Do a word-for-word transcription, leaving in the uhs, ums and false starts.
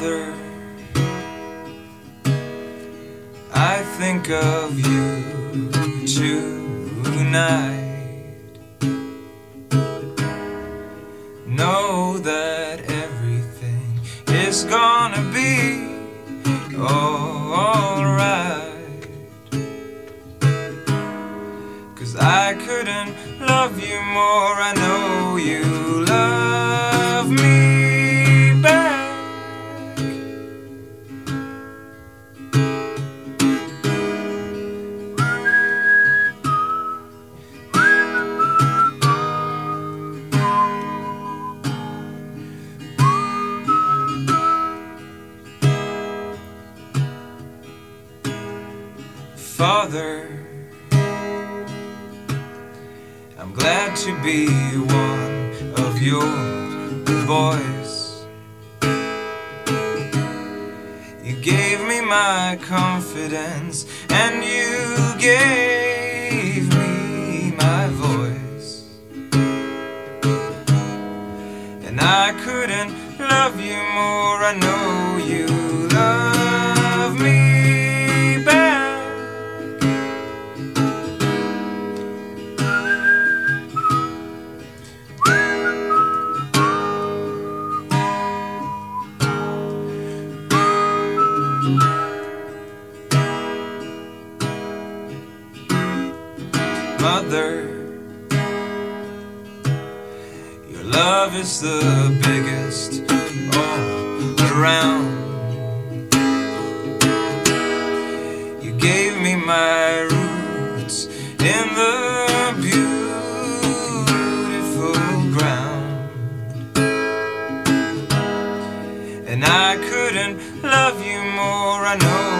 Father, I think of you tonight. Know that everything is gonna be alright, 'cause I couldn't love you more. I know you love me back. Father, I'm glad to be one of your boys. You gave me my confidence, and you gave me my voice. And I couldn't love you more. I know you love me back. Mother, your love is the biggest all around. You gave me my roots in the beautiful ground, and I couldn't love you more. I know